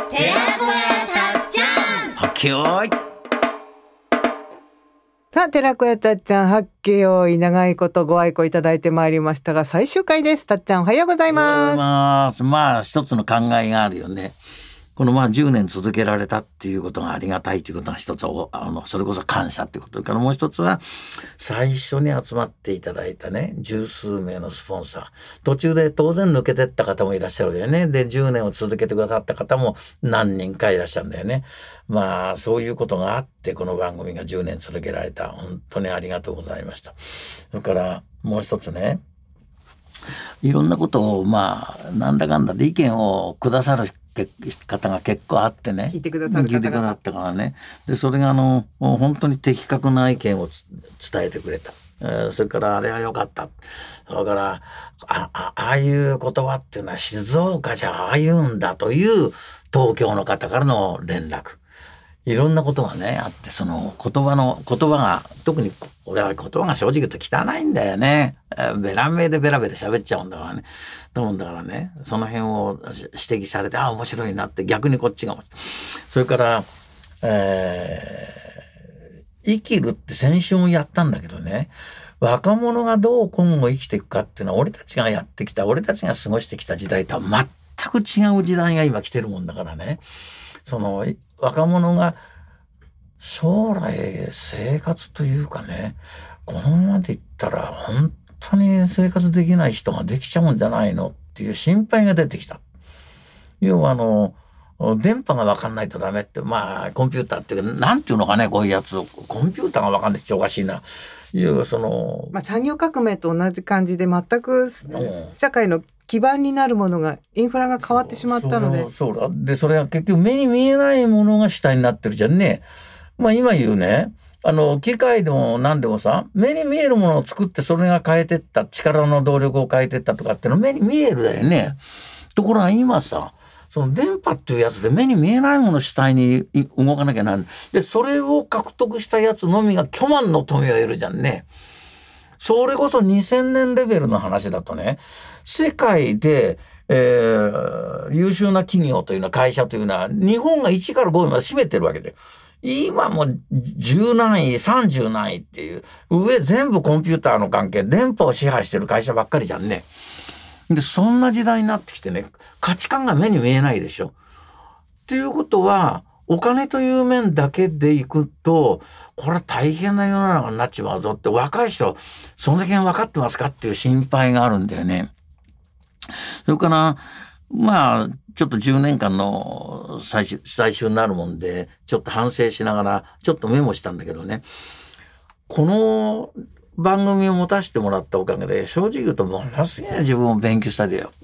寺子屋たっちゃん。 はっけよーい。 さあ、寺子屋たっちゃん、はっけよーい。長いことご愛顧いただいてまいりましたが、最終回です。たっちゃん、おはようございます。 まあ一つの考えがあるよね。この10年続けられたっていうことがありがたいということが一つ、それこそ感謝ってことからもう一つは最初に集まっていただいたね十数名のスポンサー、途中で当然抜けてった方もいらっしゃるよね。で10年を続けてくださった方も何人かいらっしゃるんだよね。そういうことがあってこの番組が10年続けられた。本当にありがとうございました。それからもう一つね、いろんなことをなんだかんだで意見をくださる方が結構あってね、 聞いてくださる方が聞いてくださったからね。でそれが本当に的確な意見を伝えてくれた。それからあれは良かった。それからああいう言葉っていうのは静岡じゃああいうんだという東京の方からの連絡、いろんなことがねあって、その言葉が特に俺は言葉が正直言うと汚いんだよね。ベラベラ喋っちゃうんだからね。だからね、その辺を指摘されて面白いなって逆にこっちが思って。それから生きるって先週もやったんだけどね、若者がどう今後生きていくかっていうのは俺たちがやってきた、俺たちが過ごしてきた時代とは全く違う時代が今来てるもんだからね。その若者が将来生活というかね、このままでいったら本当に生活できない人ができちゃうんじゃないのっていう心配が出てきた。要は電波が分かんないとダメって、コンピューターっていうかなんていうのかね、こういうやつコンピューターが分かんないっておかしいな。要は産業革命と同じ感じで全く社会の基盤になるものがインフラが変わってしまったので、 そうだ。でそれは結局目に見えないものが主体になってるじゃんね。今言うね、機械でも何でもさ、目に見えるものを作ってそれが変えてった、力の動力を変えてったとかっていうの目に見えるだよね。ところが今さ、その電波っていうやつで目に見えないもの主体に動かなきゃならない。でそれを獲得したやつのみが巨万の富を得るじゃんね。それこそ2000年レベルの話だとね、世界で優秀な企業というのは、会社というのは日本が1から5位まで占めてるわけで、今も10何位30何位っていう上全部コンピューターの関係、電波を支配してる会社ばっかりじゃんね。でそんな時代になってきてね、価値観が目に見えないでしょ。っていうことはお金という面だけでいくとこれは大変な世の中になっちまうぞって、若い人その辺分かってますかっていう心配があるんだよね。それからちょっと10年間の最終になるもんでちょっと反省しながらちょっとメモしたんだけどね、この番組を持たせてもらったおかげで正直言うとものすげえ自分を勉強したでよ。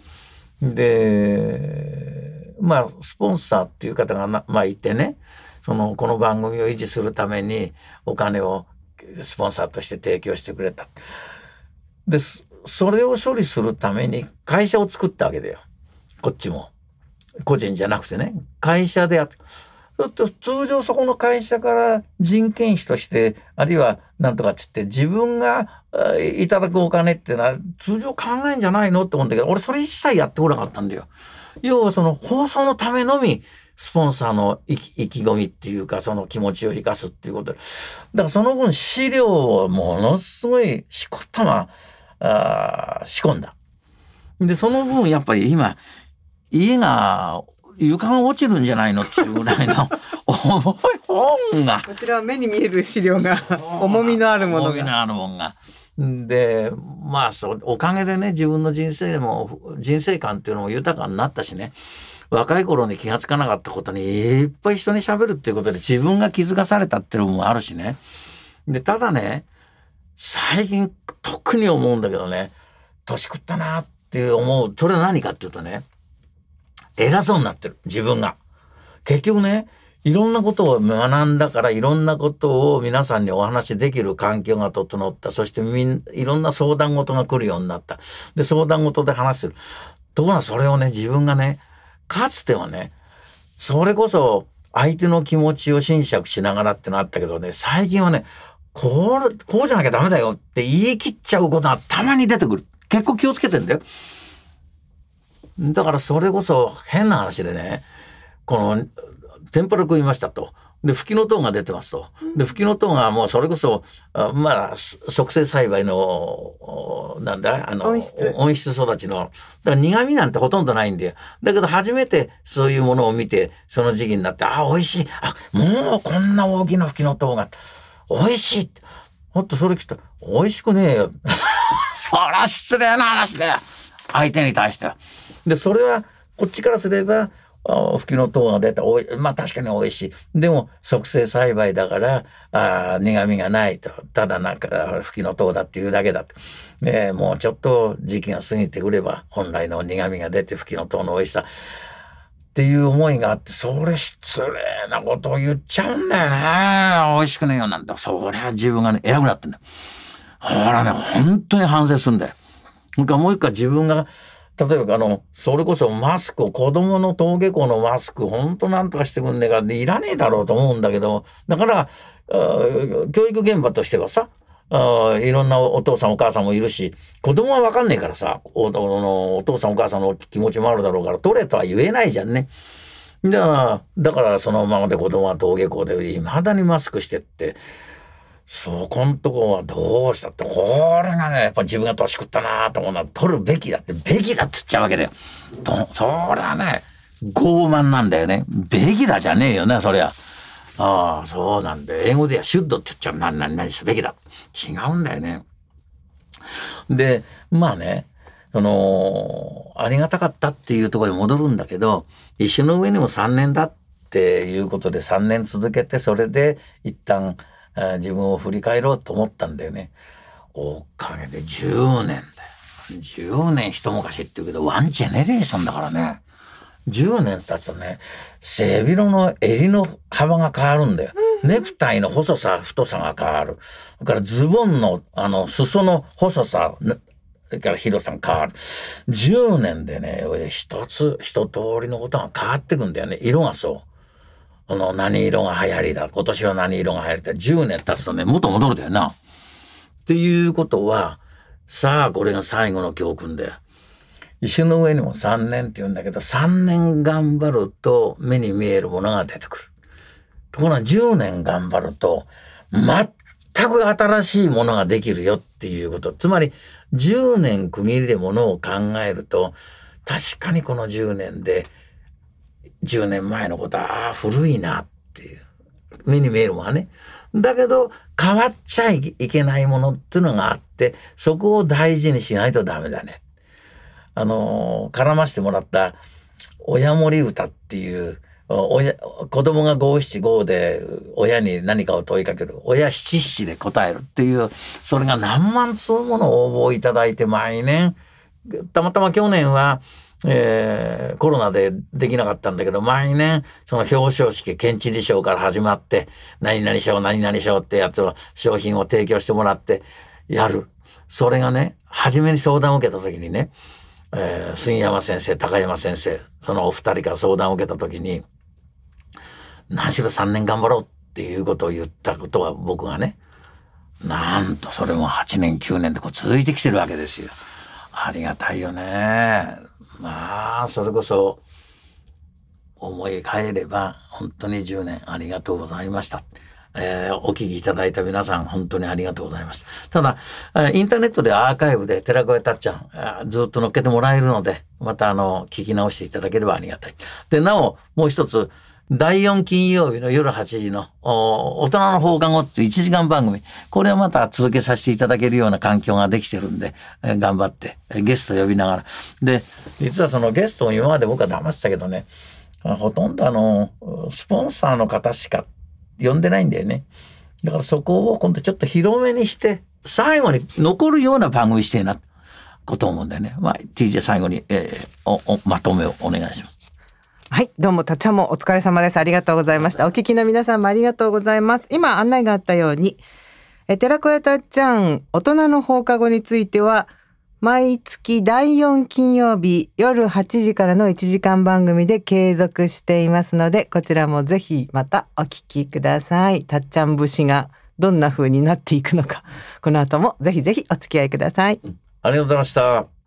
でスポンサーっていう方がいてね、この番組を維持するためにお金をスポンサーとして提供してくれた。でそれを処理するために会社を作ったわけだよ。こっちも個人じゃなくてね、会社で通常そこの会社から人件費としてあるいはなんとかっつって自分がいただくお金っていうのは通常考えんじゃないのって思うんだけど、俺それ一切やってこなかったんだよ。要はその放送のためのみスポンサーの意気込みっていうか、その気持ちを生かすっていうことで、だからその分資料をものすごい仕込んだ。でその分やっぱり今床が落ちるんじゃないのっていうぐらいの重い本が、 こちらは目に見える資料が重みのあるものがでおかげでね、自分の人生観っていうのも豊かになったしね、若い頃に気がつかなかったことにいっぱい人に喋るっていうことで自分が気づかされたっていうのもあるしね。でただね、最近特に思うんだけどね、年食ったなって思う。それは何かっていうとね、偉そうになってる自分が。結局ね、いろんなことを学んだから、いろんなことを皆さんにお話できる環境が整った。そしていろんな相談事が来るようになった。で相談事で話する。ところがそれをね、自分がね、かつてはね、それこそ相手の気持ちを斟酌しながらってのあったけどね、最近はね、こうじゃなきゃダメだよって言い切っちゃうことがたまに出てくる。結構気をつけてんだよ。だからそれこそ変な話でね、 この天ぷら食いましたと。で、フキノトウが出てますと。で、フキノトウがもうそれこそ、まあ、促成栽培の、なんだ、温室育ちの、だから苦味なんてほとんどないんだよ。だけど初めてそういうものを見て、その時期になって、美味しい。もうこんな大きなフキノトウが、美味しい。もっとそれ聞いたら、美味しくねえよ。そら失礼な話だよ。相手に対しては。で、それは、こっちからすれば、フキノトウが出た、まあ確かに美味しい。でも、促成栽培だから、苦味がないと。ただなんか、フキノトウだっていうだけだと。もうちょっと時期が過ぎてくれば、本来の苦味が出て、フキノトウの美味しさ。っていう思いがあって、それ失礼なことを言っちゃうんだよね。美味しくねえよなんだ。そりゃ自分がね、偉くなってんだよ。ほらね、本当に反省するんだよ。もう一回自分が、例えばそれこそマスクを、子供の登下校のマスク、ほんとなんとかしてくんねえかでいらねえだろうと思うんだけど、だから、教育現場としてはさ、いろんなお父さんお母さんもいるし、子供はわかんねえからさ、お父さんお母さんの気持ちもあるだろうから、取れとは言えないじゃんね。だからそのままで子供は登下校で未だにマスクしてって、そこんとこはどうしたって、これがね、やっぱ自分が年食ったなと思うのは、取るべきだって言っちゃうわけだよ。それはね、傲慢なんだよね。べきだじゃねえよね、そりゃ。そうなんだよ。英語ではシュッドって言っちゃう。何すべきだ。違うんだよね。で、まあね、ありがたかったっていうところに戻るんだけど、石の上にも3年だっていうことで3年続けて、それで一旦、自分を振り返ろうと思ったんだよね。おかげで10年だよ。10年一昔って言うけど、ワンジェネレーションだからね。10年経つとね、背広の襟の幅が変わるんだよ。ネクタイの細さ、太さが変わる。それからズボンの裾の細さ、それから広さが変わる。10年でね、一通りのことが変わってくんだよね。色がそう。何色が流行りだ。今年は何色が流行りだ。10年経つとね、元戻るだよな。っていうことは、さあ、これが最後の教訓で。石の上にも3年って言うんだけど、3年頑張ると目に見えるものが出てくる。ところが10年頑張ると、全く新しいものができるよっていうこと。つまり、10年区切りでものを考えると、確かにこの10年で、10年前のことは、古いなっていう。目に見えるものはね。だけど、変わっちゃいけないものっていうのがあって、そこを大事にしないとダメだね。絡ましてもらった、親守歌っていう、子供が五七五で親に何かを問いかける。親七七で答えるっていう、それが何万通もの応募いただいて毎年、たまたま去年は、コロナでできなかったんだけど、毎年、その表彰式、県知事賞から始まって、何々賞ってやつを、商品を提供してもらって、やる。それがね、初めに相談を受けた時にね、杉山先生、高山先生、そのお二人から相談を受けた時に、何しろ3年頑張ろうっていうことを言ったことは僕がね、なんとそれも8年、9年でこう続いてきてるわけですよ。ありがたいよね。まあ、それこそ思い返れば本当に10年ありがとうございました。お聞きいただいた皆さん本当にありがとうございます。ただ、インターネットでアーカイブで寺子屋たっちゃんずっと載っけてもらえるので、また聞き直していただければありがたい。で、なお、もう一つ、第4金曜日の夜8時の大人の放課後っていう1時間番組、これはまた続けさせていただけるような環境ができてるんで、頑張ってゲスト呼びながら。で、実はそのゲストを今まで僕は騙してたけどね、ほとんどスポンサーの方しか呼んでないんだよね。だからそこを今度ちょっと広めにして、最後に残るような番組してえな、こと思うんだよね。まあ、TJ 最後に、まとめをお願いします。 はい、どうもたっちゃんもお疲れ様です。ありがとうございました。お聞きの皆さんもありがとうございます。今案内があったように、寺子屋たっちゃん大人の放課後については毎月第4金曜日夜8時からの1時間番組で継続していますので、こちらもぜひまたお聞きください。たっちゃん節がどんな風になっていくのか、この後もぜひぜひお付き合いください。 ありがとうございました。